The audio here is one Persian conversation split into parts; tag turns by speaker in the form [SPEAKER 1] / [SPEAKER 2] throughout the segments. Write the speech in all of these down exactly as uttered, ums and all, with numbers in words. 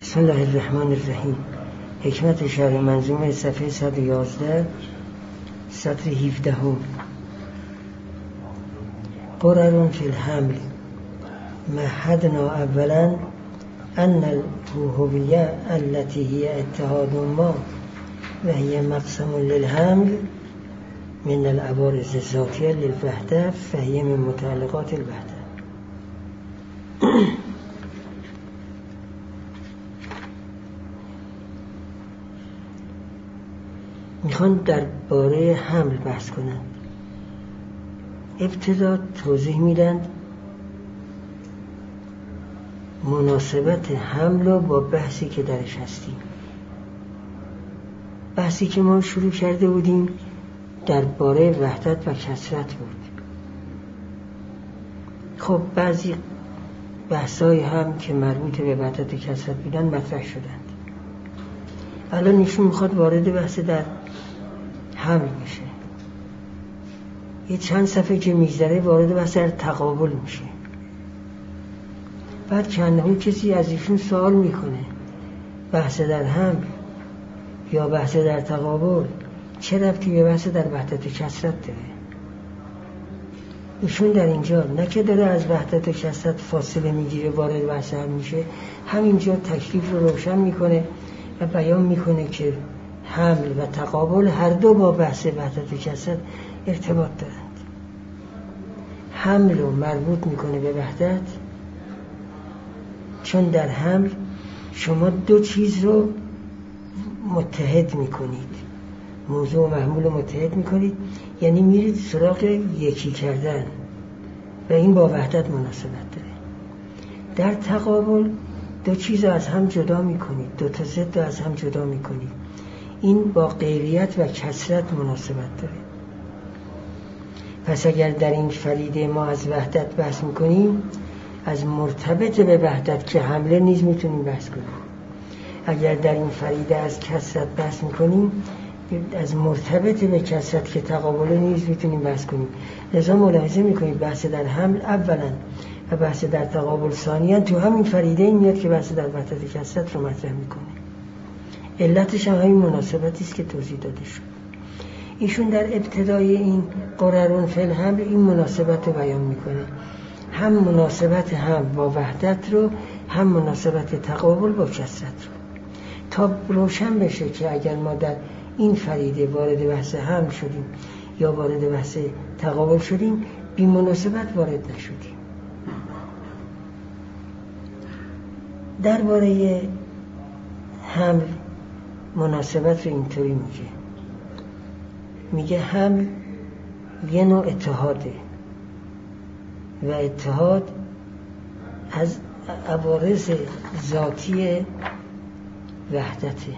[SPEAKER 1] بسم الله الرحمن الرحیم. حکمت شرح منظومه صفحه صد و یازده سطر هفده. قرر فی الحمل مهدنا اولا ان الهویه التي هي اتحاد ما و هي مقسم للحمل من العوارض الذاتیه للوحده فهي من متعلقات الوحده. میخوان درباره حمل بحث کنند. ابتدا توضیح میدن مناسبت حمل با بحثی که درش هستیم. بحثی که ما شروع کرده بودیم درباره وحدت و کثرت بود. خب بعضی بحثای هم که مربوط به وحدت و کثرت بودن مطرح شدند. الان ایشون میخواد وارد بحث در حمل بشه. یه چند صفحه که میگذره وارد بحث در تقابل میشه. بعد چندهو کسی از ایشون سوال میکنه بحث در حمل یا بحث در تقابل چه ربطی به بحث در وحدت و کثرت داره؟ ایشون در اینجا نه که داره از وحدت و کثرت فاصله میگیره وارد بحث حمل میشه، همینجا تکلیف رو روشن میکنه و بیان میکنه که حمل و تقابل هر دو با بحث وحدت و کثرت ارتباط دارند. حمل رو مربوط میکنه به وحدت، چون در حمل شما دو چیز رو متحد میکنید، موضوع و محمول رو متحد میکنید، یعنی میرید سراغ یکی کردن و این با وحدت مناسبت داره. در تقابل دو چیز رو از هم جدا میکنید، دو تا ضد رو از هم جدا میکنید، این با غیریت و کثرت مناسبت داره. پس اگر در این فریده ما از وحدت بحث میکنیم، از مرتبط به وحدت که حمله نیز میتونیم بحث کنیم. اگر در این فریده از کثرت بحث میکنیم، از مرتبط به کثرت که تقابل نیز میتونیم بحث کنیم. لذا ملاحظه میکنید بحث در حمل اولا و بحث در تقابل ثانیا تو همین فریده این میاد که بحث در وحدت کثرت رو مطرح میکنه. علتش هم همین مناسبتی است که توضیح داده شد. ایشون در ابتدای این قررون فی الحمل این مناسبت رو بیان میکنه، هم مناسبت هم با وحدت رو، هم مناسبت تقابل با کثرت رو، تا روشن بشه که اگر ما در این فریده وارد بحث هم شدیم یا وارد بحث تقابل شدیم، بی مناسبت وارد نشدیم. درباره حمل مناسبت رو اینطوری میگه میگه حمل یه نوع اتحاده و اتحاد از عوارض ذاتی وحدته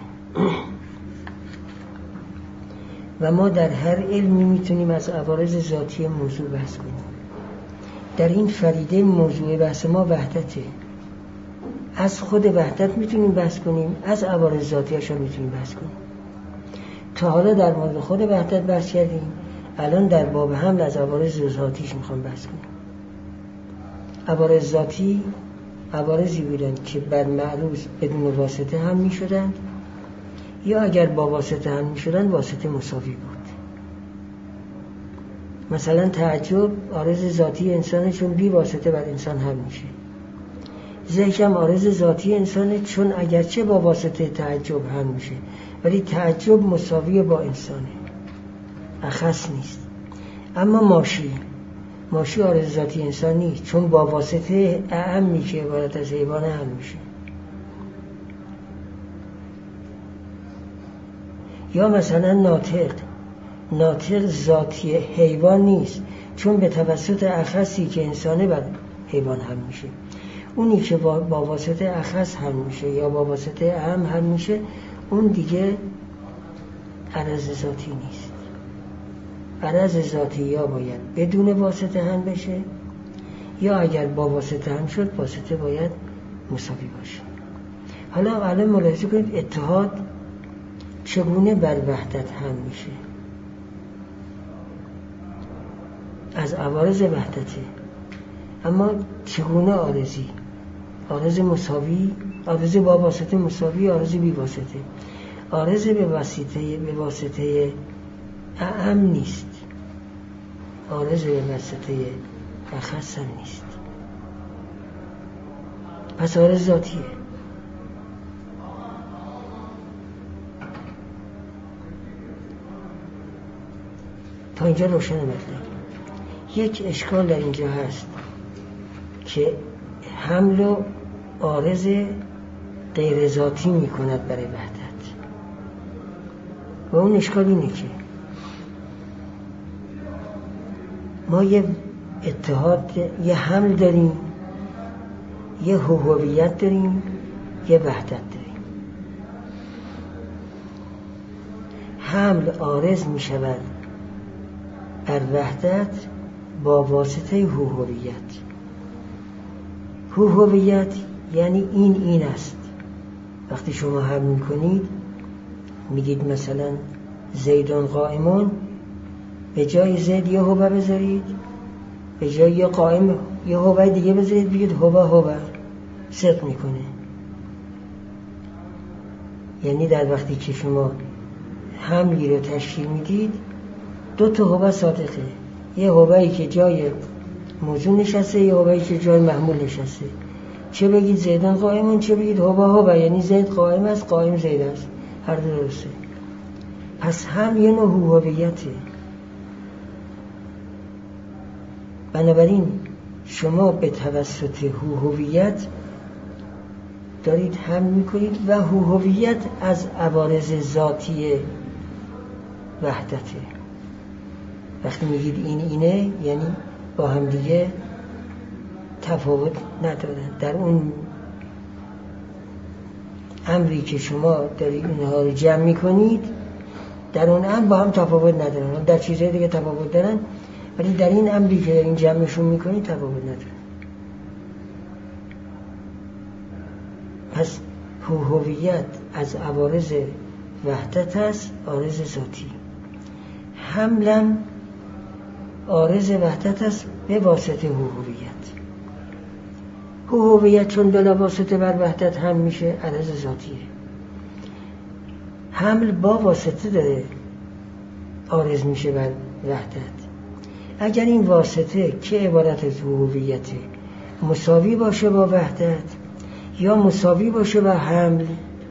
[SPEAKER 1] و ما در هر علمی میتونیم از عوارض ذاتی موضوع بحث کنیم. در این فریده موضوع بحث ما وحدته. از خود وحدت میتونیم بحث کنیم، از عوارض ذاتیش هم میتونیم بحث کنیم. تا حالا در مورد خود وحدت بحث کردیم، الان در باب حمل از عوارض ذاتیش میخوام بحث کنیم. عوارض ذاتی عوارضی بودن که بر معروض بدون واسطه هم میشدن، یا اگر با واسطه هم میشدن واسطه مساوی بود. مثلا تعجب عارض ذاتی انسانه چون بی واسطه بر انسان هم میشه. ضحک هم عارض ذاتی انسانه چون اگرچه با واسطه تعجب هم میشه ولی تعجب مساوی با انسانه، اخص نیست. اما ماشی ماشی عارض ذاتی انسان نیست چون با واسطه اعم میشه، عبارت از حیوان هم میشه. یا مثلا ناطق ناطق ذاتی حیوان نیست چون به توسط اخصی که انسانه بر حیوان هم میشه. اونی که با, با واسطه اخص هم میشه یا با واسطه اعم هم میشه، اون دیگه عرض ذاتی نیست. عرض ذاتی یا باید بدون واسطه هم بشه، یا اگر با واسطه هم شد واسطه باید مساوی باشه. حالا الان ملاحظه کنید اتحاد چگونه بر وحدت هم میشه. از عوارض وحدته، اما چگونه عارضی؟ عارض مساوی عارض با واسطه مساوی عارض بی واسطه. عارض به واسطه به واسطه اعم نیست، عارض به واسطه اخص هم نیست. پس عارض ذاتیه. تا اینجا روشن مطلب. یک اشکال در اینجا هست که حمل و عارض غیر ذاتی می کند برای وحدت، و اون اشکال اینه که ما یه اتحاد، یه حمل داریم، یه هویت داریم، یه وحدت داریم. حمل عارض می شود بر وحدت با واسطه هویت. هویت یعنی این این است. وقتی شما حمل میکنید میگید مثلا زیدون قائمون، به جای زید یه هوه بذارید، به جای یه قائم یه هوه دیگه بذارید، بگید هوه هوه، صدق میکنه. یعنی در وقتی که شما حملی رو تشکیل میدید دو تا هوه صادقه، یه هوه‌ای که جای موضوع نشسته، یه هوه‌ای که جای محمول نشسته. چه بگید زیدان قائمون، چه بگید هوه هوه، یعنی زید قائم است، قائم زید است، هر دو درسته. پس هم یه نوع هویته. بنابراین شما به توسط هویت دارید حمل میکنید و هویت از عوارض ذاتی وحدته. وقتی میگید این اینه یعنی با هم دیگه تفاوت ندارن. در اون امری که شما دارید اینها رو جمع میکنید، در اون امر با هم تفاوت ندارن. در چیزهای دیگه تفاوت دارن، ولی در این امری که دارین جمعشون میکنید تفاوت ندارن. پس هویت از عوارض وحدت است، عارض ذاتی. حملم عارض وحدت است به واسطه هویت. هویت چون بلا واسطه بر وحدت هم میشه، عارض ذاتیه. حمل با واسطه داره عارض میشه بر وحدت. اگر این واسطه که عبارت از هویته مساوی باشه با وحدت یا مساوی باشه با حمل،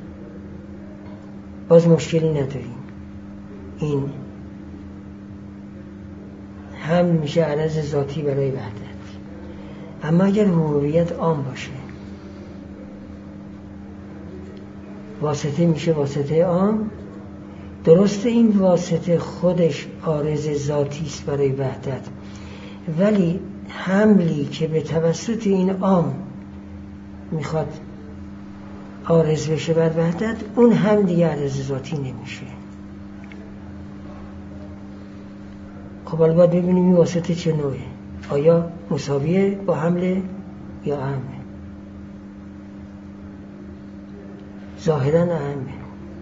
[SPEAKER 1] باز مشکلی نداریم. این حمل میشه عرض ذاتی برای وحدت. اما اگر هویت عام باشه، واسطه میشه واسطه عام. درسته این واسطه خودش عارض ذاتی است برای وحدت، ولی حملی که به توسط این عام میخواد عارض بشه بر وحدت، اون هم دیگه عارض ذاتی نمیشه. خب حالا باید ببینیم این واسطه چه نوعه. آیا مساویه با حمله یا اهمه؟ ظاهراً اهمه.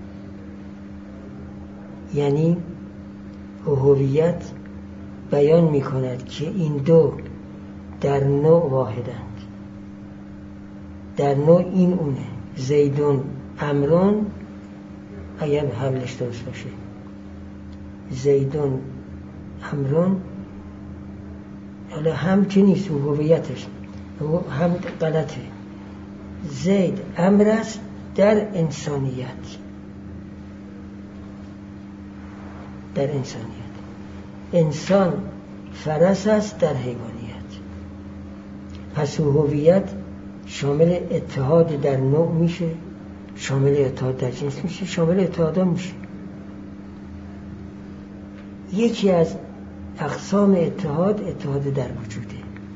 [SPEAKER 1] یعنی هویت بیان میکند که این دو در نوع واحدند. در نوع این اونه، زیدون امرون، اگر حملش درست باشه، زیدون امرون. حالا هم که نیست، هویتش هم غلطه. زید امر است در انسانیت، در انسانیت. انسان فرس است در حیوانیت. پس هویت شامل اتحاد در نوع میشه، شامل اتحاد در جنس میشه، شامل اتحاد میشه. یکی از اقسام اتحاد اتحاد در وجوده.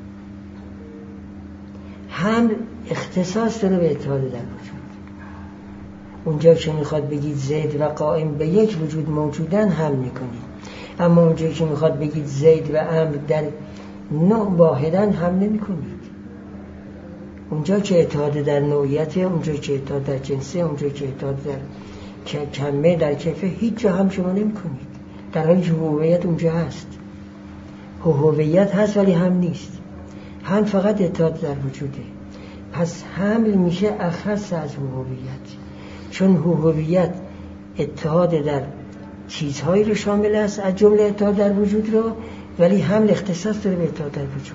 [SPEAKER 1] هم اختصاص داره به اتحاد در وجود. اونجا که میخواد بگید زید و قائم به یک وجود موجودن هم میکنید، اما اونجا که میخواد بگید زید و امر در نوع واحدن هم نمیکنید. اونجا که اتحاد در نوعیته، اونجا که اتحاد در جنسه، اونجا که اتحاد در کمه، در کیفه، هیچ جا هم شما نمیکنید، در حالی که هویت اونجا هست. هویت هست ولی هم نیست. هم فقط اتحاد در وجوده. پس حمل میشه اخص از هویت، چون هویت اتحاد در چیزهایی رو شامل است از جمله اتحاد در وجود رو، ولی حمل اختصاص داره به اتحاد در وجود.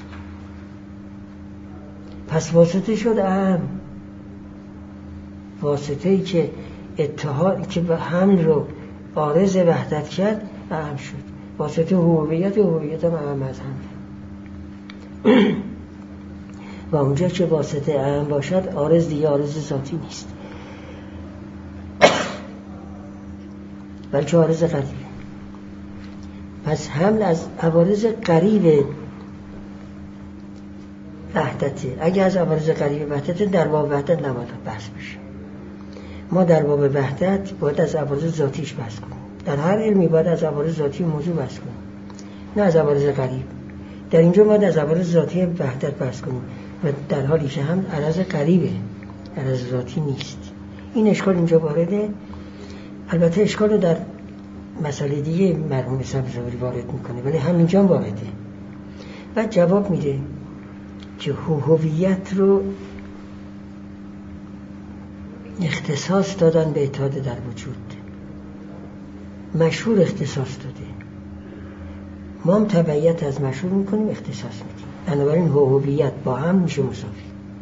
[SPEAKER 1] پس واسطه شد اهم، واسطه‌ای که اتحاد که به حمل رو عارض وحدت کرد اهم شد. واسطه هویت و هویت هم اهم از حمل. و اونجا که واسطه اهم باشد عارض دیگه عارض ذاتی نیست، بلکه عارض قریبه. پس حمل از عوارض قریب وحدته. اگه از عوارض قریب وحدته در باب وحدت نباید بحث بشه. ما در باب وحدت باید از عوارض ذاتیش بحث کنیم. در هر علمی باید از عوارض ذاتی موضوع بحث کنیم، نه از عوارض قریب. در اینجا باید از عوارض ذاتی وحدت بحث کنیم و در حالی که هم عرض قریبه، عرض ذاتی نیست. این اشکال اینجا وارده. البته اشکال رو در مسئله دیگه مرحوم سبزواری وارد میکنه، ولی همینجا وارده. بعد جواب میده که هویت رو اختصاص دادن به اتحاد در وجود، مشهور اختصاص داده، ما هم تبعیت از مشهور میکنیم، اختصاص میدیم. بنابراین هویت با هم میشه مساوی.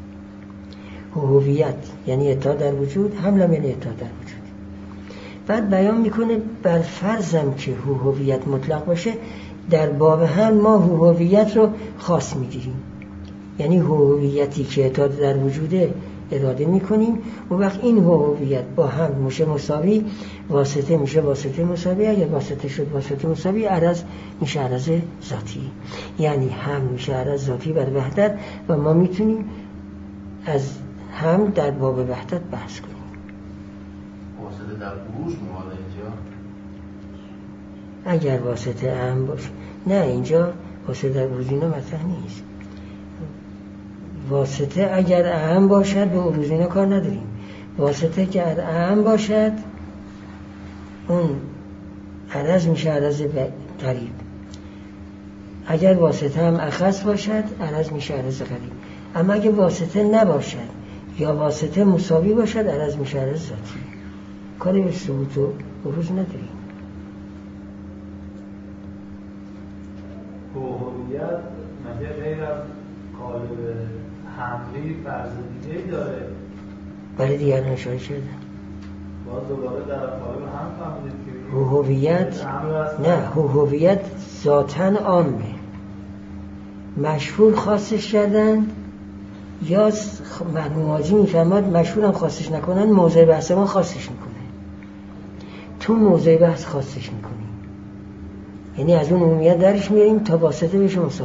[SPEAKER 1] هویت یعنی اتحاد در وجود، حمل هم یعنی اتحاد در وجود. بعد بیان میکنه بر فرضم که هویت مطلق باشه، در باب هم ما هویت رو خاص میگیریم، یعنی هویتی که اتحاد در وجوده اراده میکنیم. و وقت این هویت با هم میشه مساوی، واسطه میشه واسطه مساوی. اگر واسطه شد واسطه مساوی، عرض میشه عرض ذاتی، یعنی هم میشه عرض ذاتی بر وحدت و ما میتونیم از هم در باب وحدت بحث کنیم.
[SPEAKER 2] واسطه در خروج میاد اینجا؟
[SPEAKER 1] اگر واسطه هم باشه، نه اینجا واسطه در خروج اینا مطرح نیست. واسطه اگر اهم باشد به عروض اینا کار نداریم. واسطه که اهم باشد اون عرض میشه عرض قریب. اگر واسطه هم اخص باشد عرض میشه عرض قریب. اما اگر واسطه نباشد یا واسطه مساوی باشد عرض میشه عرض ذاتی. کاری به ثبوت و عروض نداریم.
[SPEAKER 3] هویت مگه غیر از قالب حملی فرض دیگه داره؟
[SPEAKER 1] برای دیگر نشاره کردن.
[SPEAKER 3] باز دوباره در قالب هم فهمید که
[SPEAKER 1] هویت نه، هویت ذاتاً عامه، مشهور خاصش کردن یا مرحوم حاجی میفهمد مشهور هم خاصش نکنن، موضع بحث ما خاصش میکنه. تو موضع بحث خاصش میکنیم، یعنی از اون عمومیت درش میاریم تا واسطه بشه مساوی.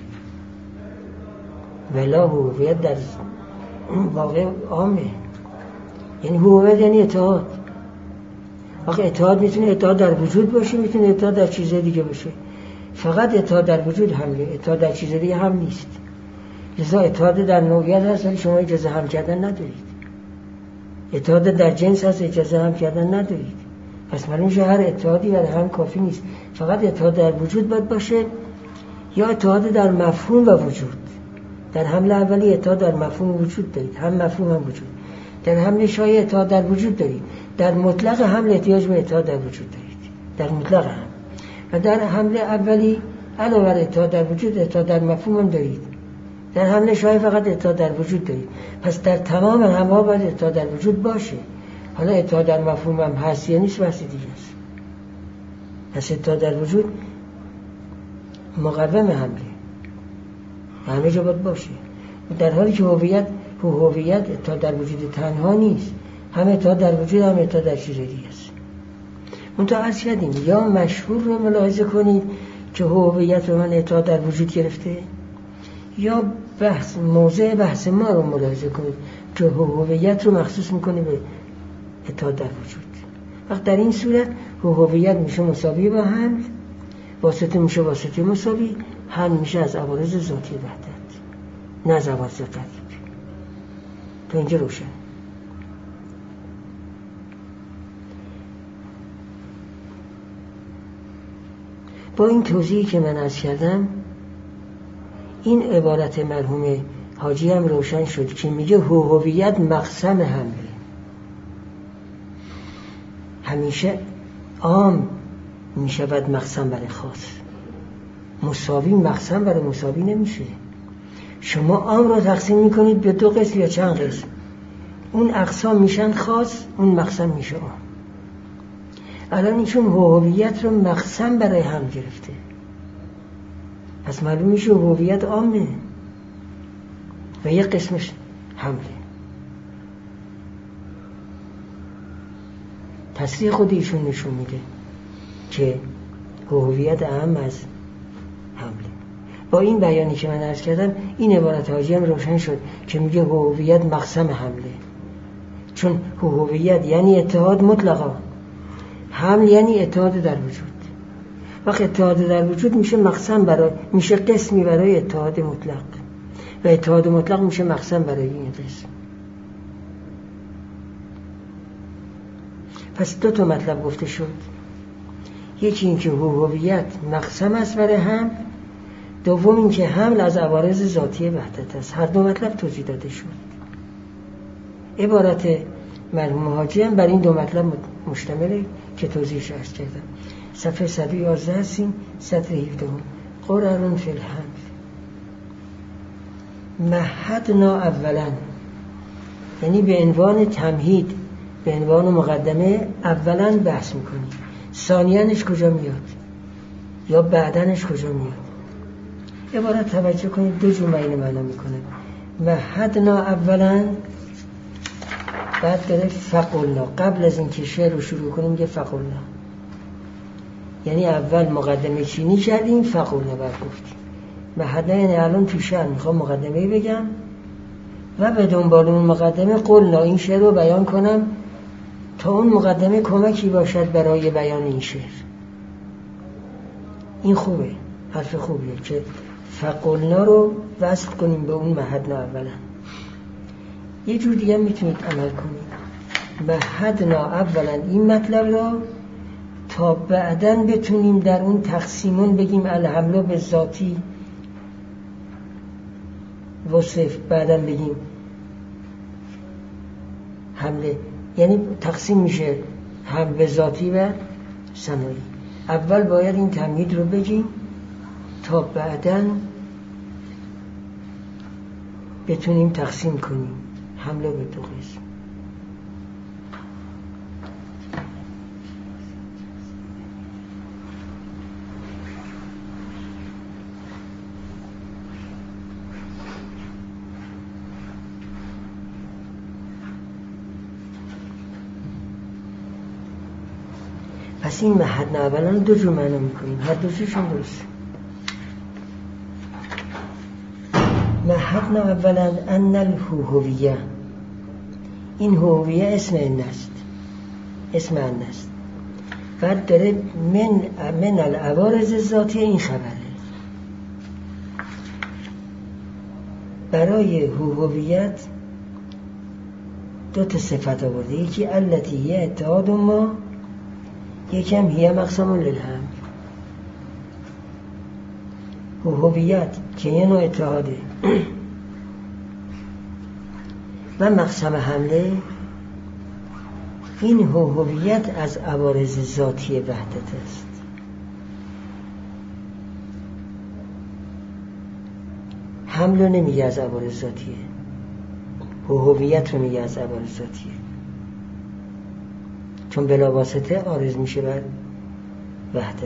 [SPEAKER 1] ولا هویت در واقع عامه، یعنی هویت یعنی اتحاد. واقع اتحاد میتونه اتحاد در وجود باشه، میتونه اتحاد در چیز دیگه باشه. فقط اتحاد در وجود حمله، اتحاد در چیز دیگه هم نیست. لذا اتحاد در نوعیت هست ولی شما اجازه هم کردن ندارید. اتحاد در جنس هست، اجازه هم کردن ندارید. پس معلوم میشه هر اتحادی برای هم کافی نیست. فقط اتحاد در وجود باید باشه یا اتحاد در مفهوم و وجود. در حمله اولی اتحاد در مفهوم وجود دارید، هم مفهوم هم وجود. در حمله شایع اتحاد در وجود دارید. در مطلق حمله احتیاج به اتحاد در وجود دارید، در مطلق هم. و در حمله اولی علاوه بر اتحاد در وجود اتحاد در مفهوم هم دارید. در حمله شایع فقط اتحاد در وجود دارید. پس در تمام حمله باید اتحاد در وجود باشه. حالا اتحاد در مفهوم هم هست یا نیست بحث دیگه است. پس اتحاد در وجود مقوم حمله، همه جا باید باشه. در حالی که هویت هویت اتحاد در وجود تنها نیست، هم اتحاد در وجود هم اتحاد در چیز دیگه است. منتها عرض کردیم یا مشهور رو ملاحظه کنید که هویت رو من اتحاد در وجود گرفته، یا بحث موضع بحث ما رو ملاحظه کنید که هویت رو مخصوص میکنه به اتحاد در وجود. وقت در این صورت هویت میشه مساوی با حمل، واسطه میشه واسطه مساوی، حمل میشه از عوارض ذاتی وحدت، نه از عوارض قریب. تا اینجا روشن. با این توضیحی که من عرض کردم، این عبارت مرحوم حاجی هم روشن شد که میگه هویت مقسم حمله. همیشه عام میشود مقسم برای خاص، مساوی مقسم برای مساوی نمیشه. شما عام رو تقسیم میکنید به دو قسم یا چند قسم، اون اقسام میشن خاص، اون مقسم میشه عام. الان ایشون هویت رو مقسم برای هم گرفته، پس معلوم میشه هویت عامه و یک قسمش حمله. تصریح خود ایشون نشون میده که هویت اهم از حمله. با این بیانی که من عرض کردم این عبارت حاجی هم روشن شد که میگه هویت مقسم حمله، چون هویت یعنی اتحاد مطلقا، حمل یعنی اتحاد در وجود. وقت اتحاد در وجود میشه مقسم برای، میشه قسمی برای اتحاد مطلق و اتحاد مطلق میشه مقسم برای این قسم. پس دو تا مطلب گفته شد، یکی این که هویت مقسم است برای حمل، دوم این که حمل از عوارض ذاتی وحدت است. هر دو مطلب توضیح داده شد. عبارت مرحوم حاجی هم بر این دو مطلب مشتمله که توضیحش عرض کردم. صفحه صد و یازده هستیم، سطر هفده. قرارون فی الحمل مهدنا اولا، یعنی به عنوان تمهید، به عنوان مقدمه اولا بحث میکنیم، ثانیانش کجا میاد یا بعدنش کجا میاد. عبارت توجه کنید دو جور معنی معنا میکنه. مهدنا اولا، بعد داره فقلنا، قبل از اینکه شعر رو شروع کنیم یه فقلنا، یعنی اول مقدمه چینی کردیم فقلنا بعد گفتیم. مهدنا یعنی الان تو شعر میخوام مقدمه بگم و به دنبال اون مقدمه قلنا، این شعر رو بیان کنم تا اون مقدمه کمکی باشد برای بیان این شعر. این خوبه، حرف خوبیه که فقلنا رو وصل کنیم به اون مهدنا اولا. یه جور دیگه میتونید عمل کنید، مهدنا اولا این مطلب را تا بعدن بتونیم در اون تقسیمون بگیم الحمله به ذاتی وصف، بعدن بگیم حمله، یعنی تقسیم میشه هم به ذاتی و ثنایی. اول باید این تمهید رو بگیم تا بعدن بتونیم تقسیم کنیم حمله به دو قسم. پس این مهدنا اولا دو جور معنا میکنیم، هر دو جورشون درست. مهدنا اولا ان الهویه، این هویه اسم ان است، اسم ان است. بعد داره من من العوارض ذاتی، این خبره. برای هویت دو تا صفت آورده، یکی التی هی اتحاد ما، یکم هی مقسم للحمل. هویت که یه نوع اتحاده و مقسم حمله، این هویت از عوارض ذاتی وحدت است. حمل رو نمیگه از عوارض ذاتیه، هویت رو میگه از عوارض ذاتیه، چون بلا واسطه عارض میشه بر وحدت.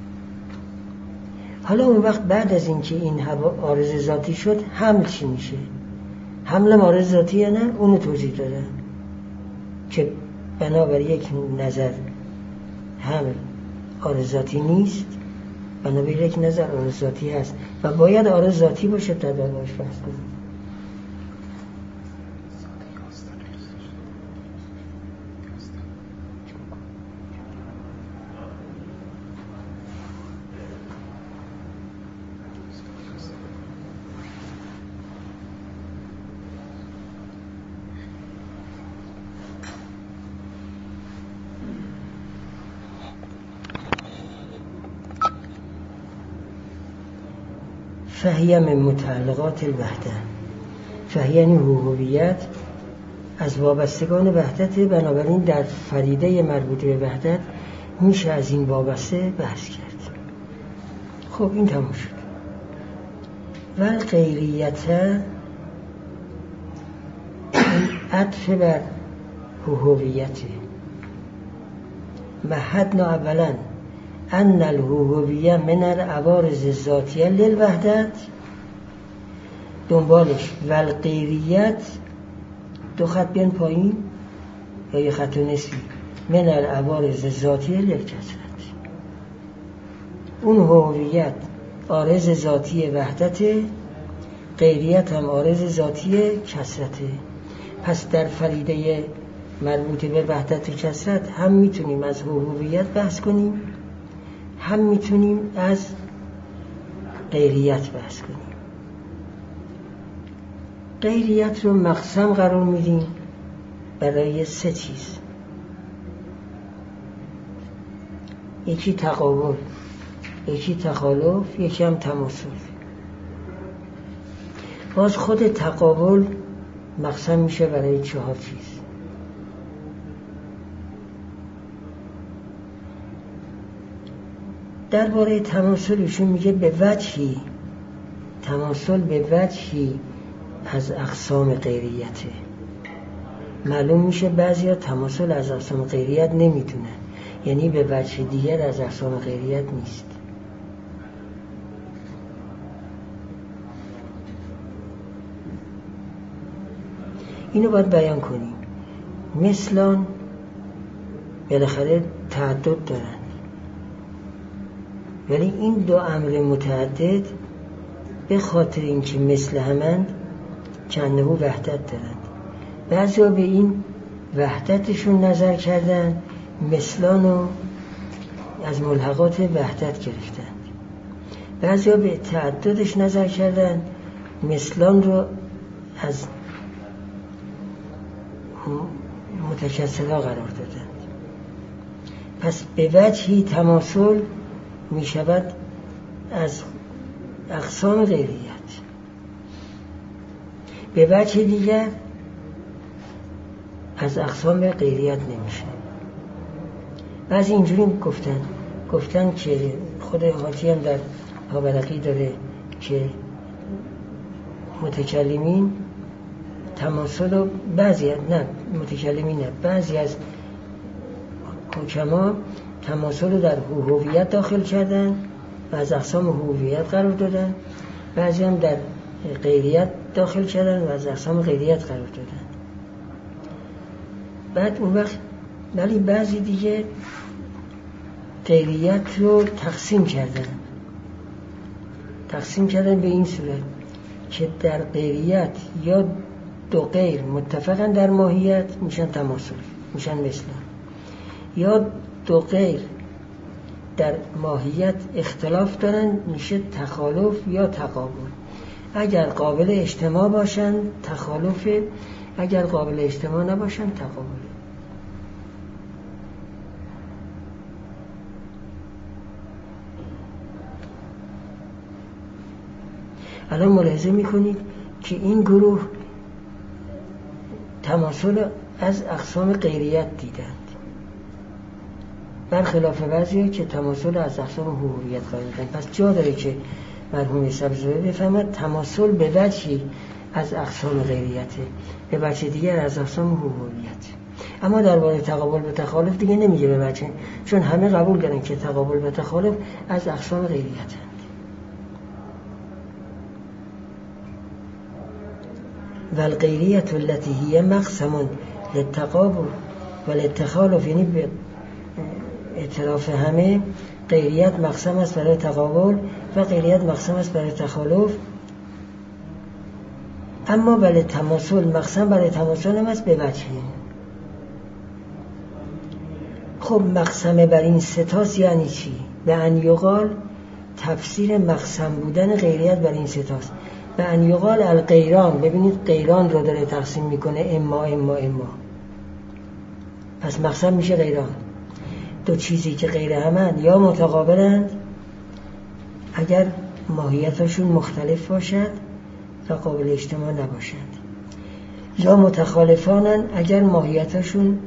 [SPEAKER 1] حالا اون وقت بعد از اینکه این عارض ذاتی شد حمل چی میشه؟ حمل عارض ذاتیه نه؟ اونو توضیح دادن که بنابر یک نظر حمل عارض ذاتی نیست، بنابر یک نظر عارض ذاتی هست و باید عارض ذاتی باشه تا در باش بحث کنیم. فهی من متعلقات الوحده، فهی یعنی هویت از وابستگان وحدت، بنابراین در فریده مربوط به وحدت میشه از این وابسته بحث کرد. خب این تموم شد. و غیریت عطف بر هویت. مهدنا اولا ان الهویه من العوارض الذاتیه للوحدت، دنبالش و غیریت دو خط بیان پایین یا یه خط و نصفی، من العوارض الذاتیه للکثرت. اون هویت عارض ذاتی وحدت، غیریت هم عارض ذاتی کثرته. پس در فریده مربوط به وحدت و کثرت هم میتونیم از هویت بحث کنیم، هم میتونیم از غیریت بحث کنیم. غیریت رو مقسم قرار میدیم برای سه چیز: یکی تقابل، یکی تخالف، یکی هم تماثل. باز خود تقابل مقسم میشه برای چهار چیز: درباره تماثل ایشون میگه به وجهی، تماثل به وجهی از اقسام غیریته. معلوم میشه بعضیا تماثل از اقسام غیریت نمیدونن، یعنی به وجه دیگر از اقسام غیریت نیست. اینو باید بیان کنیم. مثلان بالاخره تعدد دارن، ولی این دو امر متعدد به خاطر اینکه مثل همند چند نوع وحدت دارند. بعضیا به این وحدتشون نظر کردن، مثلانو از ملحقات وحدت گرفتند. بعضیا به تعددش نظر کردن، مثلان رو از متکثرها قرار دادند. پس به وجهی تماثل می شود از اقسام غیریت، به وجه دیگر از اقسام غیریت نمیشه. بعضی اینجوری گفتن گفتن که خود حاجی هم در پاورقی داره که متکلمین تماثل و بعضی نه متکلمین نه بعضی از حکما تماثل رو در هویت داخل کردن و از اقسام هویت قرار دادن، بعضی هم در غیریت داخل کردن و از اقسام غیریت قرار دادن. بعد اون وقت ولی بعضی دیگه غیریت رو تقسیم کردن تقسیم کردن به این صورت که در غیریت یا دو غیر متفقن در ماهیت میشن تماثل، میشن مثلا، یا دو غیر در ماهیت اختلاف دارن میشه تخالف یا تقابل. اگر قابل اجتماع باشن تخالف، اگر قابل اجتماع نباشن تقابل. الان ملاحظه میکنید که این گروه تماثل از اقسام غیریت دیدند، برخلاف بعضی که تماثل از اقسام هویت قرار دادند. پس جا داره که مرحوم سبزواری بفهمد تماثل به وجهی از اقسام غیریته، به وجه دیگر از اقسام هویت. اما درباره تقابل به تخالف دیگه نمیگه به وجه، چون همه قبول کردن که تقابل به تخالف از اقسام غیریته. والغیریت التي هي مقسم للتقابل وللتخالف، یعنی به اعتراف همه غیریت مقسم است برای تقابل و غیریت مقسم است برای تخالف. اما ولی تماثل مقسم برای تماثل هم است به وجهی. خب مقسم بر این ستاس یعنی چی؟ به ان یقال تفسیر مقسم بودن غیریت بر این ستاس. به ان یقال الغیران، ببینید غیران رو داره تقسیم میکنه، اما اما اما، پس مقسم میشه غیران. دو چیزی که غیر همند یا متقابلند اگر ماهیتشون مختلف باشد و قابل اجتماع نباشند، یا متخالفانن اگر ماهیتشون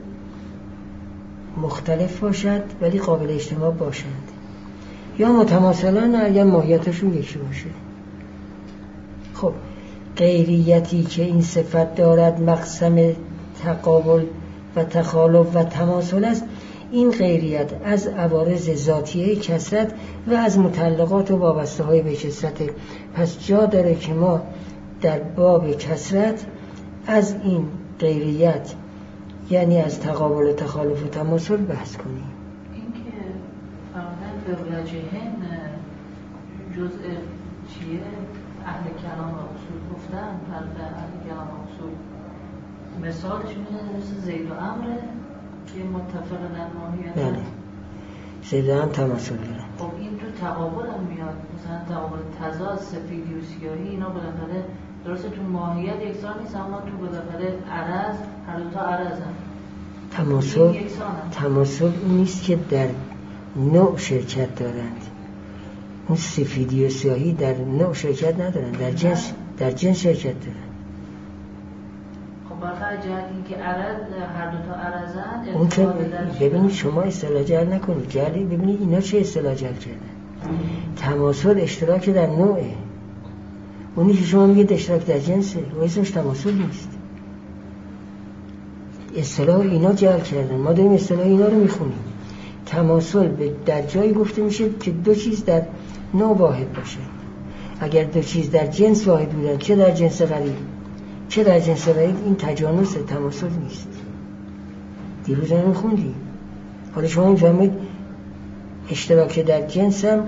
[SPEAKER 1] مختلف باشد ولی قابل اجتماع باشند، یا متماثلان اگر ماهیتشون یکی باشه. خب غیریتی که این صفت دارد مقسم تقابل و تخالف و تماثل است، این غیریت از عوارض ذاتیه کثرت و از متعلقات و وابسته های به کثرت. پس جا داره که ما در باب کثرت از این غیریت، یعنی از تقابل و تخالف و تماثل بحث کنیم.
[SPEAKER 4] این که فرمودن به وجهن جزء چیه؟ اهل کلام و اصول گفتن، فرق اهل کلام و اصول مثالش میده مثل زید و عمره که متفق در ماهیت.
[SPEAKER 1] بله زید و عمر تماثل دارن.
[SPEAKER 4] خب این تو تقابل هم میاد، مثلا تقابل تضاد سفیدی و سیاهی، اینا بالاخره درسته تو ماهیت یکسان نیست، اما تو بالاخره عرض هر دو تا عرضن.
[SPEAKER 1] تماثل تماثل اون نیست که در نوع شرکت دارند. اون سفیدی و سیاهی در نوع شرکت ندارن، در جنس در جنس شرکت دارن.
[SPEAKER 4] خب برای جهت این که عرض هر دو تا عرضن،
[SPEAKER 1] اون که ببینید شما اصطلاح جعل نکنید، جعلی ببینید اینا چه اصطلاح جعل کردن. تماثل اشتراک در نوعه، اونی که شما میگید اشتراک در جنسه و اسمش تماثل نیست. اصطلاح اینا جعل کردن، ما داریم اصطلاح اینا رو میخونیم. تماثل در جایی گفته میشه که دو چیز در نوع واحد باشه. اگر دو چیز در جنس واحد بودن، چه در جنس غریب چه در جنس واحد، این تجانس تماثل نیست. دیروز هم خوندیم. حالا شما میفهمید اشتراک در جنس هم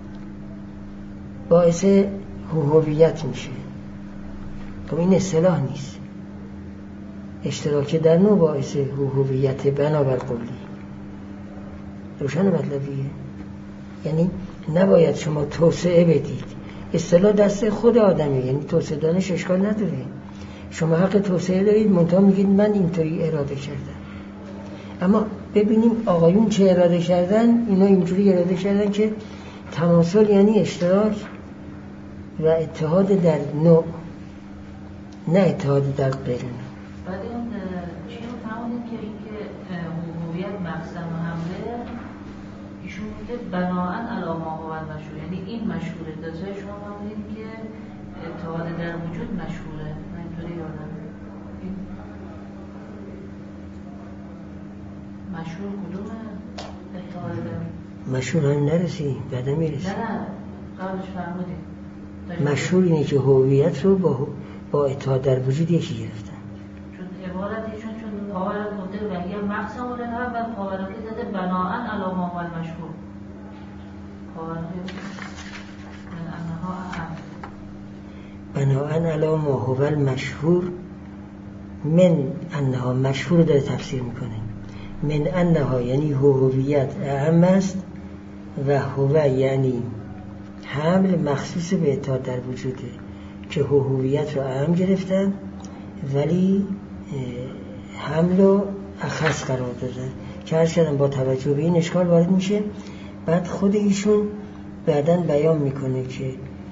[SPEAKER 1] باعث هویت میشه. خب این اصطلاح نیست. اشتراک در نوع باعث هویت بنابر قولی. روشن مطلبیه؟ یعنی نباید شما توسعه بدید. اصطلاح دست خود آدمه، یعنی توسعه دانش اشکال نداره. شما حق توسعه دارید، منتها میگید من اینطوری اراده کردم. اما ببینیم آقایون چه اراده کردن. اینا اینجوری اراده کردن که تماثل یعنی اشتراک و اتحاد در نوع، نه اتحاد در غیر نوع.
[SPEAKER 4] بعد این چی رو فهمونید که این که هویت مقسم حمله ایشون میگه بناهن علامه ها و مشهور، یعنی این مشهوره. دازه شما فهمونید که اتحاد در وجود مشهوره. من اینطوری یادم مشهور کدومه؟ اتحاد در
[SPEAKER 1] مشهور هم نرسیم، بعدا میرسیم.
[SPEAKER 4] نه نه قبلش فرمودید
[SPEAKER 1] مشهور اینه که هویت رو با با اتحاد در وجود یکی گرفتن.
[SPEAKER 4] چون عبارتشون چون پاورق بوده و یه مقسم بوده هم و پاورقی زده بناهن علامه ها و مشهور. پاورقی من انها هم
[SPEAKER 1] بناهن علامه ها و مشهور، من انها مشهور داره تفسیر میکنه. من انها یعنی هویت اهم است و هو یعنی حمل مخصوص به اتحاد در وجوده که هویت رو اهم گرفتن ولی حمل رو اخص قرار دادن که هر شدن با توجه به این اشکال وارد میشه. بعد خود ایشون بعداً بیان میکنه که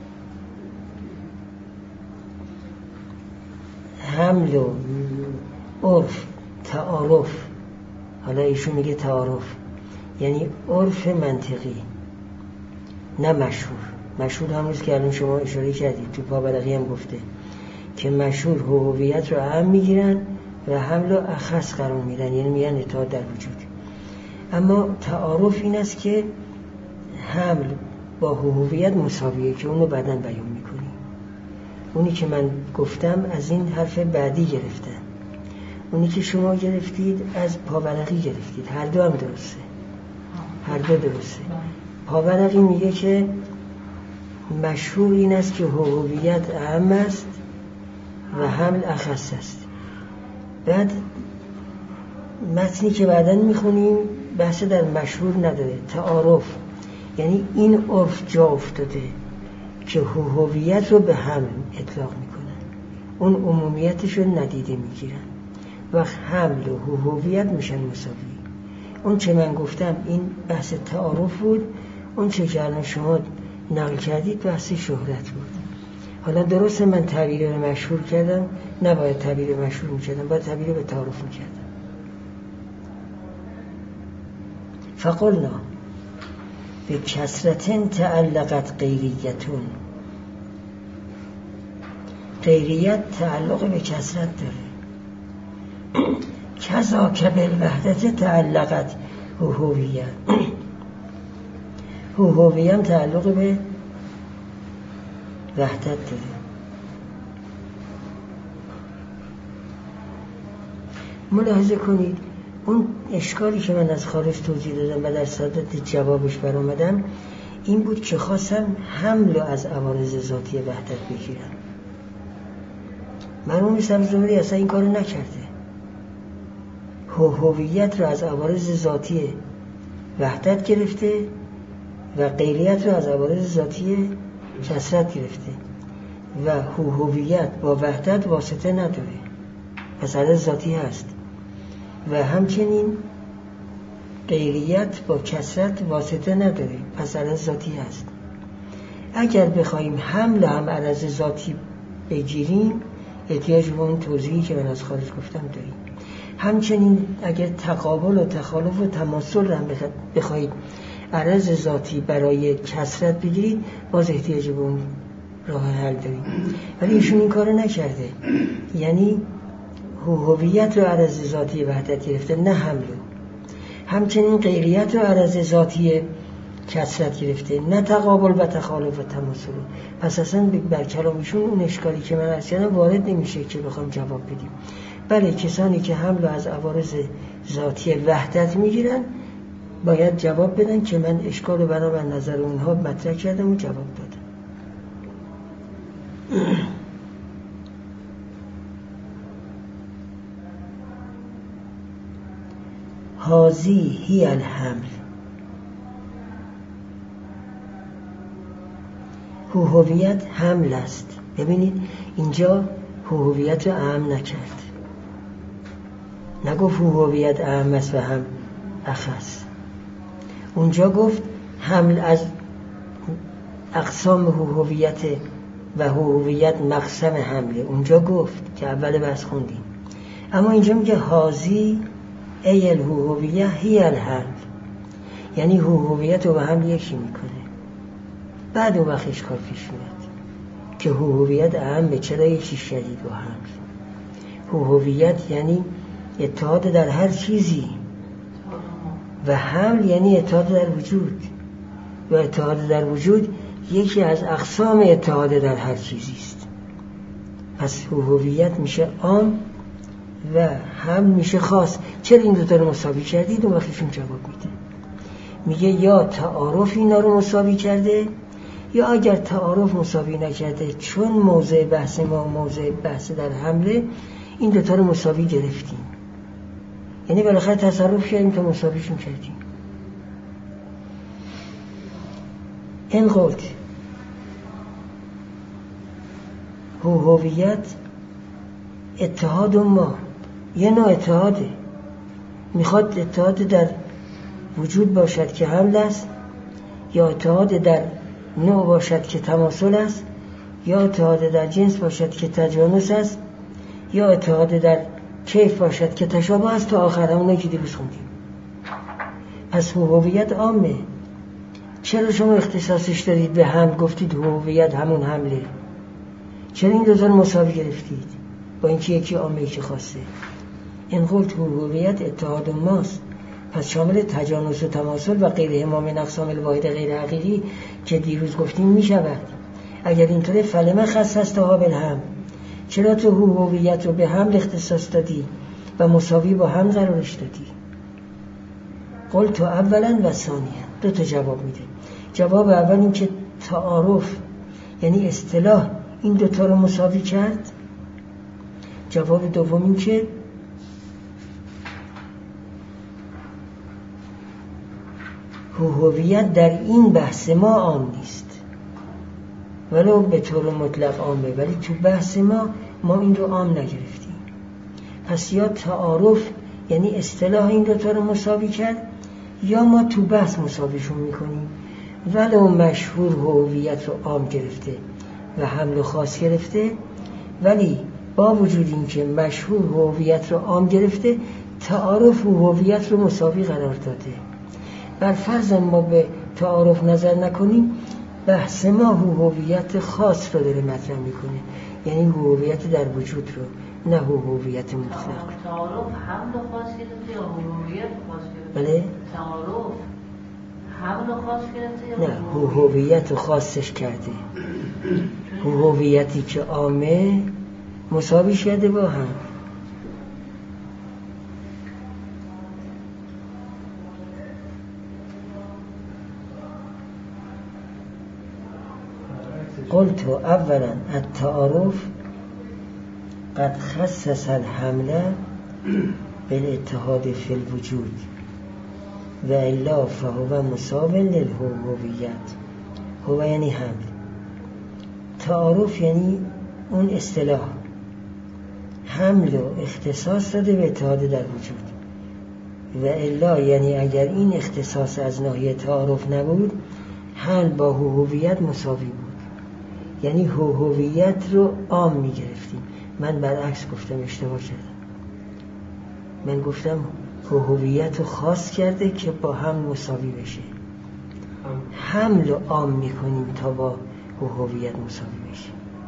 [SPEAKER 1] حمل و عرف تعارف، حالا ایشون میگه تعارف یعنی عرف منطقی نه مشهور. مشهور هم نیست که الان شما اشاره کردید، تو پاورقی هم گفته که مشهور هویت رو اهم میگیرن و حمل رو اخص قرار میدن، یعنی میگن اتحاد در وجود. اما تعارف این است که حمل با هویت مساویه که اونو بعداً بیان میکنیم. اونی که من گفتم از این حرف بعدی گرفتن، اونی که شما گرفتید از پاورقی گرفتید. هر دو هم درسته، هر دو درسته. پاورقی میگه که مشهور این است که هویت اهم است و حمل اخص است. بعد متنی که بعداً میخونیم بحث در مشهور نداره. تعارف یعنی این عرف جا افتاده که هویت رو به حمل اطلاق میکنن، اون عمومیتش رو ندیده میگیرن و حمل و هویت میشن مساوی. اون چه من گفتم این بحث تعارف بود، اون چه که الان شما نقل کردید بحث شهرت بود. حالا درسته من تعبیر رو مشهور کردم، نباید تعبیر رو مشهور میکردم، باید تعبیر رو به تعارف میکردم. فقلنا به کسرتن تعلقت غیریتون. غیریت تعلق به کسرت داره. کذا که بالوحدت تعلقت هویت. هویت هم تعلق به وحدت داره. ملاحظه کنید اون اشکالی که من از خارج توضیح دادم و در صدد جوابش برآمدم این بود که خواستم حمل از عوارض ذاتی وحدت بگیرم. مرحوم سبزواری اصلا این کارو نکرده. هویت رو از عوارض ذاتی وحدت گرفته و غیریت رو از عوارض ذاتی کثرت گرفته و هویت با وحدت واسطه نداره، پس عوارض ذاتی هست، و همچنین غیریت با کثرت واسطه نداره، پس عوارض ذاتی هست. اگر بخوایم حمل هم عوارض ذاتی بگیریم احتیاج به اون توضیحی که من از خارج گفتم داریم. همچنین اگر تقابل و تخالف و تماثل هم بخواید عرض ذاتی برای کثرت بگیرید باز احتیاج به اون راه حل داریم، ولی ایشون این کارو نکرده. یعنی هویت رو عرض ذاتی وحدت گرفته، نه حمل. همچنین غیریت رو عرض ذاتی کثرت گرفته، نه تقابل و تخالف و تماثل. پس اصلا بر کلامشون اون اشکالی که من از کردم وارد نمیشه که بخوام جواب بدیم. بله کسانی که حمل از عوارض ذاتی وحدت میگیرن باید جواب بدن که من اشکال رو بنابر نظر اونها مطرح کردم و جواب دادم. هازی هی الحمل. هویت حمل است. ببینید اینجا هویت رو اهم نکرد، نگفت هویت اهم است و هم اخص. اونجا گفت حمل از اقسام هویت و هویت مقسم حمله، اونجا گفت که اول بحث خوندیم. اما اینجا میگه هازی ای الهویه هی الحمل، یعنی هویت رو به حمل یکی میکنه. بعد اون وقت اشکال پیش میاد که هویت اهمه، چرا یکی شدید و حمل. هویت یعنی اتحاد در هر چیزی و حمل یعنی اتحاد در وجود، و اتحاد در وجود یکی از اقسام اتحاد در هر چیزی است. پس هویت میشه عام و حمل میشه خاص. چرا این دو تا رو مساوی کردید؟ اون وقتشون جواب میده، میگه یا تعارف اینا رو مساوی کرده یا اگر تعارف مساوی نکرده، چون موضع بحث ما موضع بحث در حمله، این دو تا رو مساوی گرفتیم. یعنی بالاخره تصرف کردیم تا مساویشون کردیم. این قلت هویت اتحاد ما یه نوع اتحاده، میخواد اتحاد در وجود باشد که حمل است، یا اتحاد در نوع باشد که تماثل است، یا اتحاد در جنس باشد که تجانس است، یا اتحاد در کیف باشد که تشابه است، تا آخر همونه که دیروز خوندیم. پس هویت عامه. چرا شما اختصاصش دارید به هم، گفتید هویت همون حمله؟ چرا این دو تا مساوی گرفتید با اینکه یکی عامه یکی خاصه؟ این قلت هویت اتحاد ماست، پس شامل تجانس و تماثل و غیر همام اقسام الواحد غیر حقیقی که دیروز گفتیم می شود. اگر اینطوره فلما خصصتها بالهم، چرا تو هویت رو به حمل اختصاص دادی و مساوی با هم قرارش دادی؟ قلت تو اولا و ثانیا. دو تا جواب میده. جواب اول این که تعارف یعنی اصطلاح این دو تا رو مساوی کرد. جواب دوم این که هویت در این بحث ما عام نیست، ولو به طور مطلق عامه، ولی تو بحث ما ما این رو عام نگرفتیم. پس یا تعارف یعنی اصطلاح این دو تا رو مساوی کرد، یا ما تو بحث مساویشون میکنیم ولو مشهور هویت رو عام گرفته و حمل خاص گرفته، ولی با وجود این که مشهور هویت رو عام گرفته، تعارف هویت رو مساوی قرار داده. بر فرض ما به تعارف نظر نکنیم، بحث ما هویت خاص رو داره مطرح میکنه، یعنی هویت در وجود رو، نه هویت مطلق.
[SPEAKER 4] تعارف حمل خاص گرفته یا هویت خاص گرفته؟
[SPEAKER 1] بله؟
[SPEAKER 4] تعارف حمل خاص گرفته یا
[SPEAKER 1] نه، هویت رو خاصش کرده. هویتی که عامه مساوی شده با هم. قلت اولا التعارف قد خصص الحمله بالاتحاد فی الوجود و الا فهو مساو للهویت. هو یعنی حمل، تعارف یعنی اون اصطلاح، حمل و اختصاص داده به اتحاد در وجود، و الا یعنی اگر این اختصاص از ناحیه تعارف نبود، حمل با هویت مساوی بود، یعنی هویت رو عام می گرفتیم. من برعکس گفتم، اشتباه کردم. من گفتم هویت رو خاص کرده که با هم مساوی بشه، حمل رو عام می کنیم تا با هویت مساوی بشه.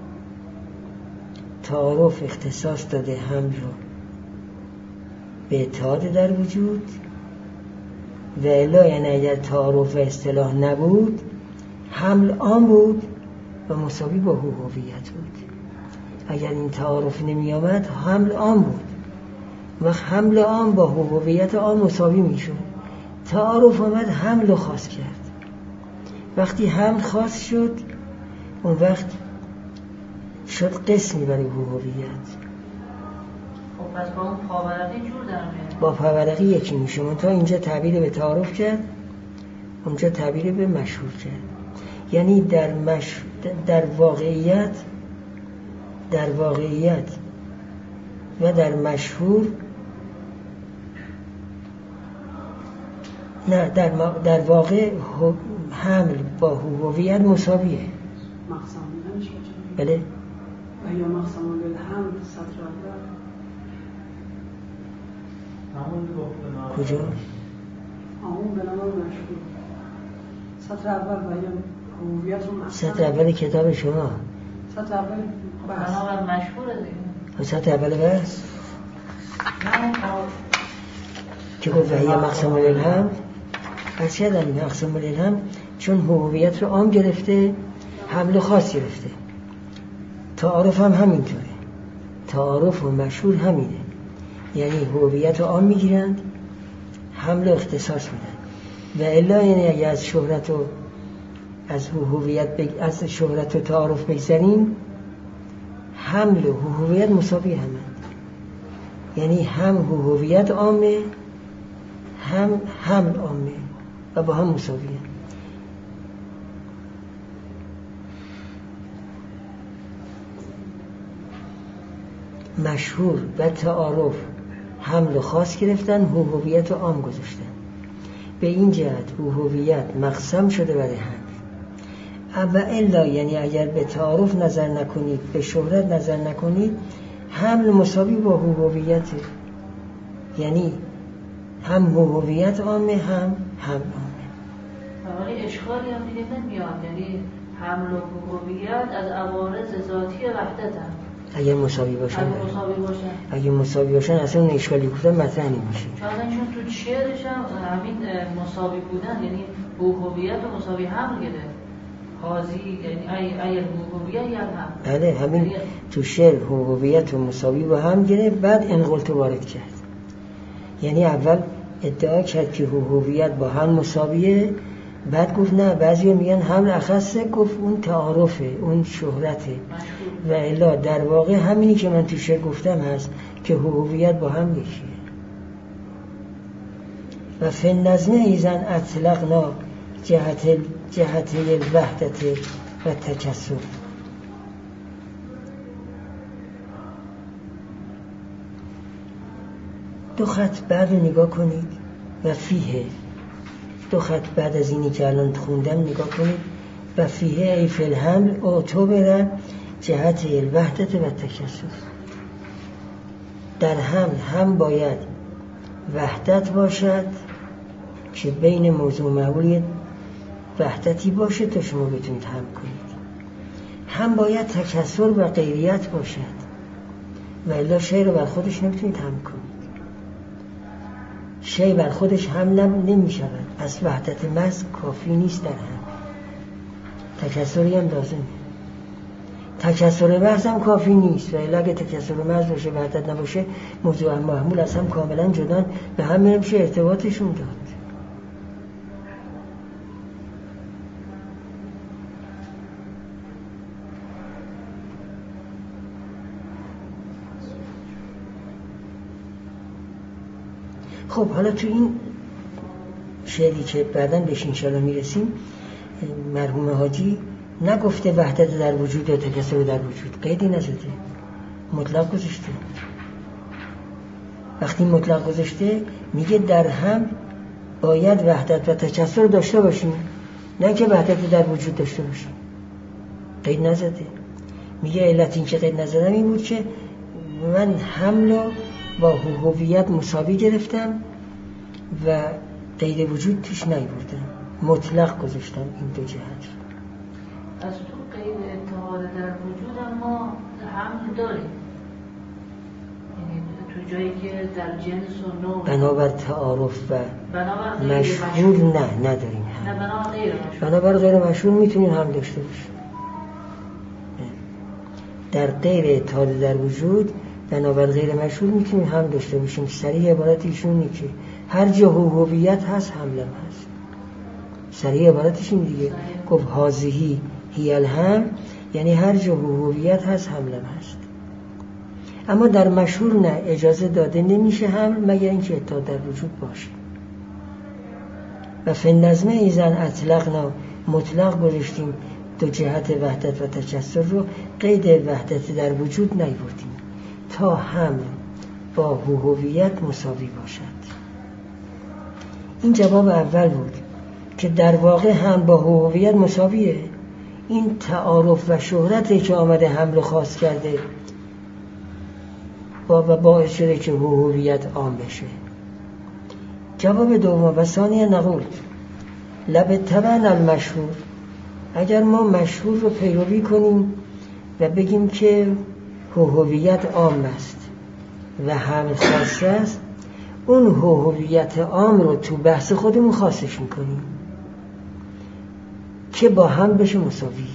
[SPEAKER 1] تعارف اختصاص داده حمل رو به اتحاد در وجود، و الا یعنی اگر تعارف و اصطلاح نبود، حمل عام بود و مساوی با هویت بود. اگر این تعارف نمی آمد، حمل عام بود و حمل عام با هویت عام مساوی می شد. تعارف آمد، حمل رو خاص کرد. وقتی حمل خاص شد، اون وقت شد قسمی برای هویت.
[SPEAKER 4] خب پس با اون پاورقی جور در میاد.
[SPEAKER 1] با پاورقی یکی میشه، من تا اینجا تعبیر به تعارف کرد، اونجا تعبیر به مشهور کرد. یعنی در مش... در واقعیت در واقعیت و در مشهور نه در, ما... در واقع حمل با هویت مساویه.
[SPEAKER 5] مقسم نمیشه.
[SPEAKER 1] بله.
[SPEAKER 5] و یا مقسم بالحمل سطر اول.
[SPEAKER 3] همون گفت
[SPEAKER 1] کجا؟
[SPEAKER 5] همون به نام مشهور. سطر اول و یا هویت رو مقسم.
[SPEAKER 1] سطر اول کتاب شما.
[SPEAKER 5] سطر اول بحث.
[SPEAKER 4] بنابر مشهوره دیگه.
[SPEAKER 1] سطر اول بحث.
[SPEAKER 4] نه
[SPEAKER 1] که گفت وحی مقسم بالحمل. از چه دلیل مقسم بالحمل؟ چون هویت رو عام گرفته، حمل خاص گرفته. تعارف هم همینطوره، تعارف و مشهور همینه، یعنی هویت رو عام میگیرند، حمل و اختصاص میدن. و الا یعنی اگر از شهرت و از هویت بگ... از شهرت و تعارف بگذاریم، حمل و هویت مساوی همند، یعنی هم هویت عامه هم حمل عامه و با هم مساویه. مشهور و تعارف حمل خاص گرفتن، هویت عام گذاشتن. به این جهت هویت مقسم شده برای حمل. و الا یعنی اگر به تعارف نظر نکنید، به شهرت نظر نکنید، حمل مساوی با هویته، یعنی هم هویت عامه هم حمل عامه.
[SPEAKER 4] ولی اشکالی هم دیگه نمیاد، یعنی حمل و هویت از عوارض ذاتی وحدت هم.
[SPEAKER 1] اگر مساوی باشن
[SPEAKER 4] اگر مساوی باشن
[SPEAKER 1] اگر مساوی باشن اصلا اون اشکالی گفتن مطرح نمیشه.
[SPEAKER 4] چون تو شعرش هم همین مساوی بودن، یعنی هویت و مساوی حمل گره حاضی، یعنی ای ای هویت یا هم.
[SPEAKER 1] بله همین تو شعر هویت و مساوی با هم گره، بعد انقلت وارد کرد. یعنی اول ادعا کرد که هویت با هم مساویه، بعد گفت نه، بعضی میگن حمل اخصه، گفت اون تعارفه، اون شهرته. و الا در واقع همینی که من تو شعر گفتم هست که هویت با هم یکیه. و فی النظم ایزن اطلقنا جهت جهت الوحدت و تکسر. دو خط بعد رو نگاه کنید و فیه، دو خط بعد از اینی که الان خوندم نگاه کنید و فیه ای فی الحمل اعتبر جهت الوحدت و تکسر. در حمل هم باید وحدت باشد که بین موضوع معمول وحدتی باشه تا شما بتونید حمل کنید، هم باید تکسر و غیریت باشد و الا شی رو بر خودش نمیتونید حمل کنید. شی بر خودش حمل نمی شود، پس وحدت محض کافی نیست در حمل، تکسری هم لازمه. تکسر محض هم کافی نیست و الا اگه تکسر محض باشه وحدت نباشه موضوع محمول از هم کاملا جدان، به هم نمیشه ارتباطشون داد. خب حالا تو این شعری که بعداً بهش انشاءالله میرسیم، مرحوم حاجی نگفته وحدت در وجود یا تکسر در وجود، قیدی نزده، مطلق گذاشته. وقتی مطلق گذاشته میگه در هم باید وحدت و تکسر داشته باشیم، نه که وحدت در وجود داشته باشیم. قید نزده. میگه علت این که قید نزدم این بود که من حمل با هویت مساوی گرفتم و قید وجود توش نیاوردم، مطلق گذاشتم این دو جهت.
[SPEAKER 4] از تو قید اتحاد در وجود اما حمل داریم، یعنی تو جایی که در جنس و نوع
[SPEAKER 1] بنابر تعارف و
[SPEAKER 4] بنابر
[SPEAKER 1] مشهور نه نداریم هم.
[SPEAKER 4] نه بنابر غیر مشهور.
[SPEAKER 1] بنابر غیر مشهور میتونیم هم داشته باشیم. در غیر اتحاد در وجود بنابر غیر مشهور میتونیم هم داشته باشیم. صریح عبارت ایشون اینه که هر جا هویت هست حملم هست. صریح عبارتش این دیگه، گفت هازهی هی الهم، یعنی هر جا هویت هست حملم هست. اما در مشهور نه، اجازه داده نمیشه حمل مگر اینکه اتحاد در وجود باشه. و فی النظم ایزن اطلقنا، مطلق گذاشتیم دو جهت وحدت و تکسر رو، قید وحدت در وجود نیاوردیم تا حمل با هویت مساوی باشد. این جواب اول بود که در واقع هم با هویت مساویه. این تعارف و شهرتی که آمده حمل خاص کرده با و باعث شده که هویت عام بشه. جواب دوم و ثانی نقول لب تبن المشهور، اگر ما مشهور رو پیروی کنیم و بگیم که هویت عام است و حمل خاص است، اون هویت عام رو تو بحث خودمون خاصش میکنیم که با هم بشه مساوی.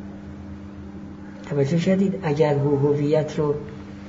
[SPEAKER 1] توجه شدید؟ اگر هویت رو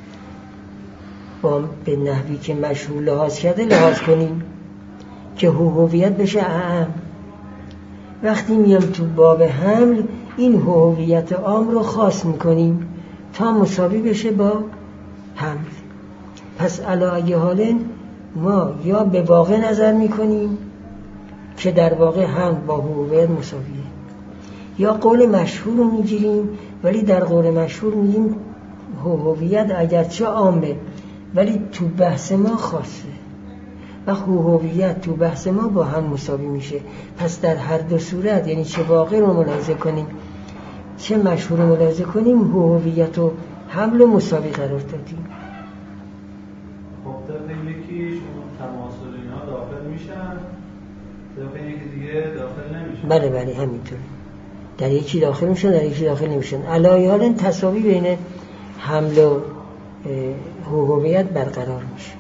[SPEAKER 1] با به نحوی که مشهور لحاظ کرده لحاظ کنیم که هویت بشه اعم، وقتی میام تو باب حمل این هویت عام رو خاص میکنیم تا مساوی بشه با حمل. پس علی ای حال ما یا به واقع نظر میکنیم که در واقع حمل با هویت مساویه، یا قول مشهور رو میگیریم ولی در قول مشهور میگیم هویت اگرچه عامه ولی تو بحث ما خاصه و هویت تو بحث ما با هم مساوی میشه. پس در هر دو صورت، یعنی چه واقع رو ملاحظه کنیم چه مشهور رو ملاحظه کنیم، هویت و حمل مساوی قرار دادیم.
[SPEAKER 3] خب طبق یکیش اون تماثل اینا داخل میشن، طبق یکی دیگه داخل نمیشن.
[SPEAKER 1] بله بله همینطور، در یکی داخل میشن در یکی داخل نمیشن. علی حال تساوی بین حمل و هویت برقرار میشه.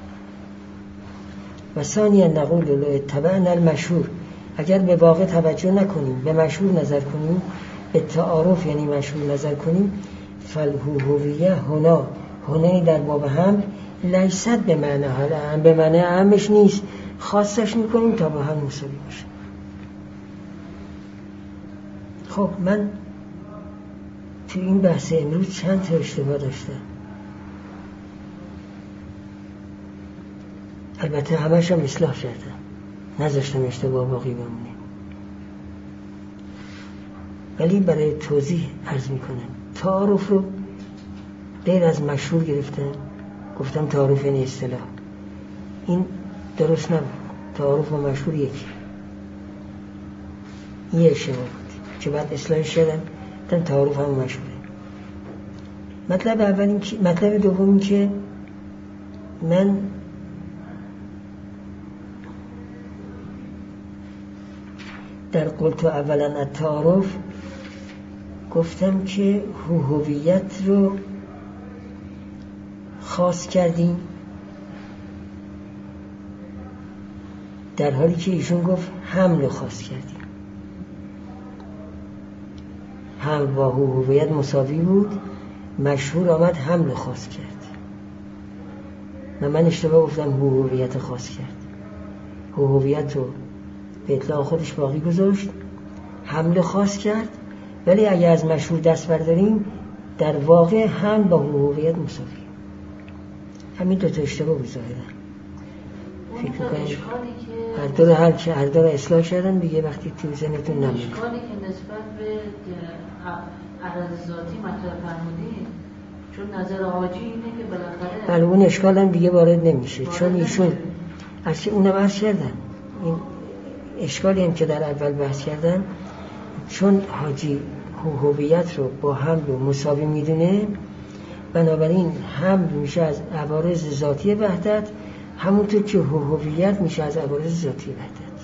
[SPEAKER 1] و ثانیا نقول لو اتبعنا المشهور، اگر به واقع توجه نکنیم به مشهور نظر کنیم، به تعارف یعنی مشهور نظر کنیم، فالهویه هنا هنا در باب هم لیست به معنی هم، به معنی همش نیست، خاصش میکنیم تا با هم مساوی باشه. خب من تو این بحث امروز چند تا اشتباه داشتم، البته همش هم اصلاح کردم، نذاشتم اشتباه باقی بمونه، ولی برای توضیح عرض میکنم. تعارف رو غیر از مشهور گرفتم، گفتم تعارف یعنی اصطلاح، این درست نبود. تعارف و مشهور یکی، این اشتباه بود. که بعد اصلاحش کردم گفتم تعارف هم مشهوره. مطلب اول این که مطلب دوم این که من در قلت اولا التعارف گفتم که هویت رو خاص کردیم، در حالی که ایشون گفت حمل رو خاص کردیم. حمل با هویت مساوی بود، مشهور آمد حمل خاص کرد و من اشتباه گفتم هویت خاص کرد. هویت رو به اطلاق خودش باقی گذاشت، حمل خاص کرد، ولی اگر از مشهور دست برداریم در واقع حمل با هویت مساوی. همین دو تا اشتباه بود ظاهرا. فکر می‌کنم هر دو رو حل که هر دو رو اصلاح کردن دیگه وقتی تو ذهنتون نمید.
[SPEAKER 4] اشکالی که نسبت به عرض ذاتی مطرح فرمودین، چون نظر حاجی اینه که بالاخره
[SPEAKER 1] بله اون اشکال هم دیگه وارد نمیشه، چون ایشون اصلا اونم عرض کردن این اشکالی هم که در اول بحث کردن، چون حاجی هویت رو با حمل و مساوی میدونه، بنابراین حمل میشه از عوارض ذاتی وحدت، همونطور که هویت میشه از عوارض ذاتی وحدت.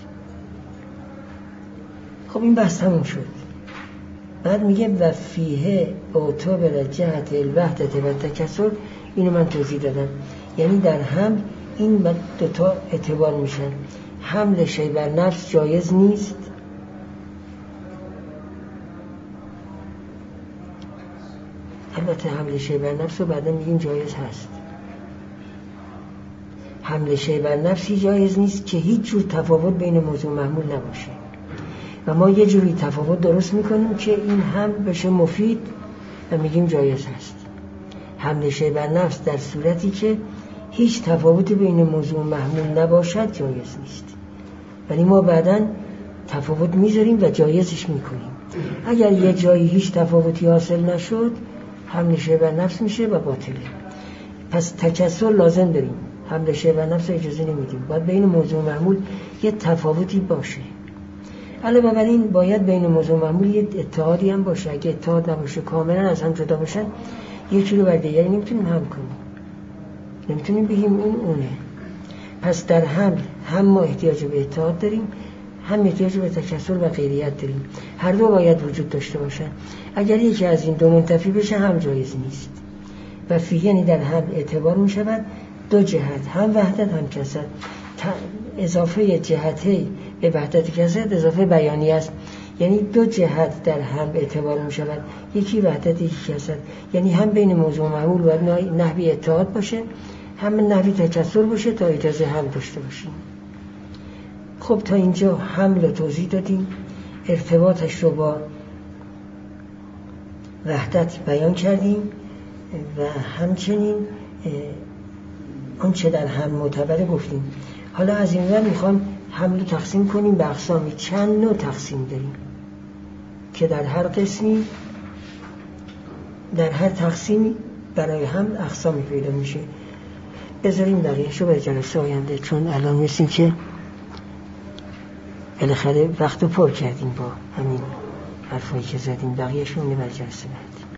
[SPEAKER 1] خب این بحث تموم شد. بعد میگه و فیه اعتبر جهت الوحدت و تکسر، اینو من توضیح دادم. یعنی در حمل این دوتا اعتبار میشن. حمل شی بر نفس جایز نیست، البته حمل شی بر نفس رو بعدا میگیم جایز هست. حمل شی بر نفسی جایز نیست که هیچ جور تفاوت بین موضوع و محمول نباشه و ما یه جوری تفاوت درست میکنیم که این هم بشه مفید و میگیم جایز هست. حمل شی بر نفس در صورتی که هیچ تفاوتی بین موضوع و محمول نباشد جایز نیست، ولی ما بعداً تفاوت میذاریم و جایزش میکنیم. اگر یه جایی هیچ تفاوتی حاصل نشد حمل شی بر نفس میشه و باطله. پس تکسر لازم داریم، حمل شی بر نفس اجازه نمیدیم، باید بین موضوع و محمول یه تفاوتی باشه. علاوه بر این باید بین موضوع و محمول یه اتحادی هم باشه. اگه اتحاد نباشه کاملا از هم جدا باشن یکی رو بر دیگری نمیتونیم هم کنیم، نمیتونیم بگیم این اونه. پس در حمل هم ما احتیاج به اتحاد داریم، هم احتیاج به تکسر و غیریت داریم. هر دو باید وجود داشته باشن. اگر یکی از این دو منتفی بشه هم جایز نیست. و فی یعنی در حمل اعتبار می شود دو جهت، هم وحدت هم کسرت. اضافه جهتی به وحدت کسرت اضافه بیانی است، یعنی دو جهت در هم اعتبار می شود، یکی وحدت یکی کسرت. یعنی هم بین موضوع و محمول باید نحوی اتحاد باشه، هم نحوی تکسر باشه تا اجازه هم داشته باشیم. خب تا اینجا حمل رو توضیح دادیم، ارتباطش رو با وحدت بیان کردیم و همچنین آنچه در حمل معتبره گفتیم. حالا از این ور میخوام حمل رو تقسیم کنیم به اقسامی. چند نوع تقسیم داریم که در هر قسمی در هر تقسیمی برای حمل اقسامی پیدا میشه. بذاریم بقیه‌اش رو به جلسه آینده، چون الان میسیم که بالاخره وقت رو پر کردیم با همین حرفایی که زدیم. بقیه‌اش رو میبر جلسه بعد.